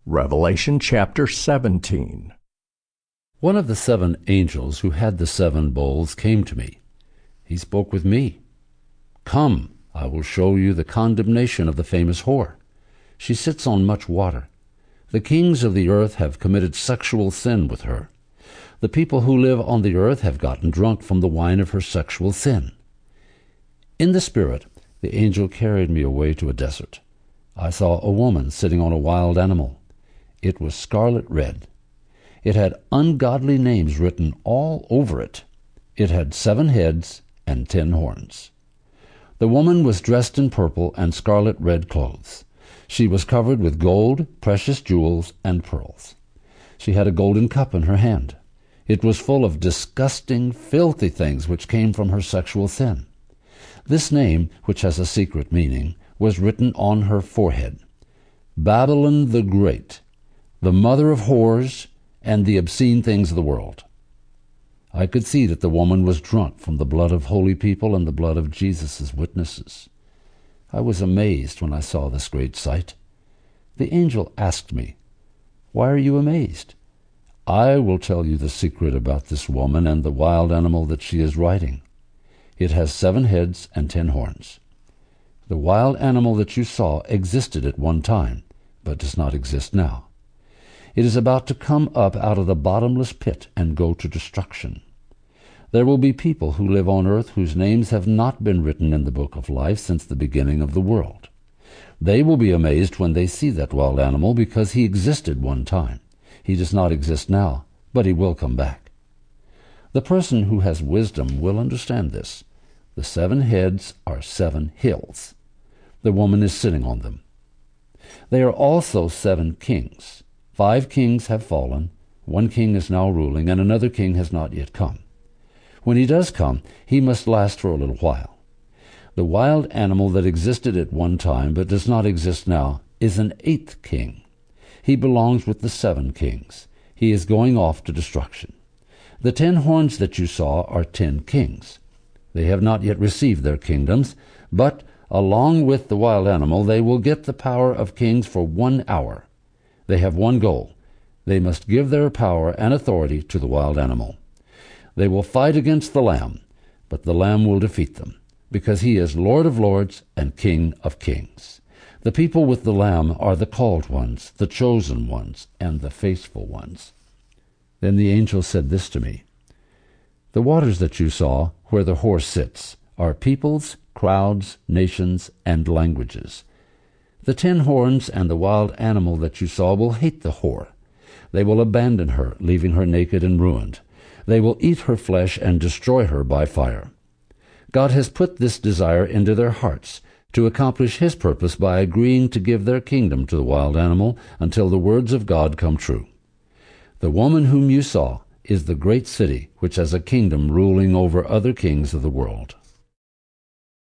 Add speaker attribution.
Speaker 1: Revelation chapter 17.
Speaker 2: One of the 7 angels who had the 7 bowls came to me. He spoke with me. "Come, I will show you the condemnation of the famous whore. She sits on much water. The kings of the earth have committed sexual sin with her. The people who live on the earth have gotten drunk from the wine of her sexual sin." In the Spirit, the angel carried me away to a desert. I saw a woman sitting on a wild animal. It was scarlet red. It had ungodly names written all over it. It had 7 heads and 10 horns. The woman was dressed in purple and scarlet red clothes. She was covered with gold, precious jewels, and pearls. She had a golden cup in her hand. It was full of disgusting, filthy things which came from her sexual sin. This name, which has a secret meaning, was written on her forehead: Babylon the Great, the mother of whores and the obscene things of the world. I could see that the woman was drunk from the blood of holy people and the blood of Jesus' witnesses. I was amazed when I saw this great sight. The angel asked me, "Why are you amazed?" "I will tell you the secret about this woman and the wild animal that she is riding. It has 7 heads and 10 horns. The wild animal that you saw existed at one time, but does not exist now. It is about to come up out of the bottomless pit and go to destruction. There will be people who live on earth whose names have not been written in the book of life since the beginning of the world. They will be amazed when they see that wild animal, because he existed one time. He does not exist now, but he will come back. The person who has wisdom will understand this. The 7 heads are 7 hills. The woman is sitting on them. They are also 7 kings. 5 kings have fallen, 1 king is now ruling, and another king has not yet come. When he does come, he must last for a little while. The wild animal that existed at one time but does not exist now is an 8th king. He belongs with the 7 kings. He is going off to destruction. The 10 horns that you saw are 10 kings. They have not yet received their kingdoms, but along with the wild animal they will get the power of kings for 1 hour. They have one goal. They must give their power and authority to the wild animal. They will fight against the Lamb, but the Lamb will defeat them, because he is Lord of lords and King of kings. The people with the Lamb are the called ones, the chosen ones, and the faithful ones. Then the angel said this to me: "The waters that you saw, where the whore sits, are peoples, crowds, nations, and languages. The 10 horns and the wild animal that you saw will hate the whore. They will abandon her, leaving her naked and ruined. They will eat her flesh and destroy her by fire. God has put this desire into their hearts to accomplish his purpose by agreeing to give their kingdom to the wild animal until the words of God come true. The woman whom you saw is the great city which has a kingdom ruling over other kings of the world."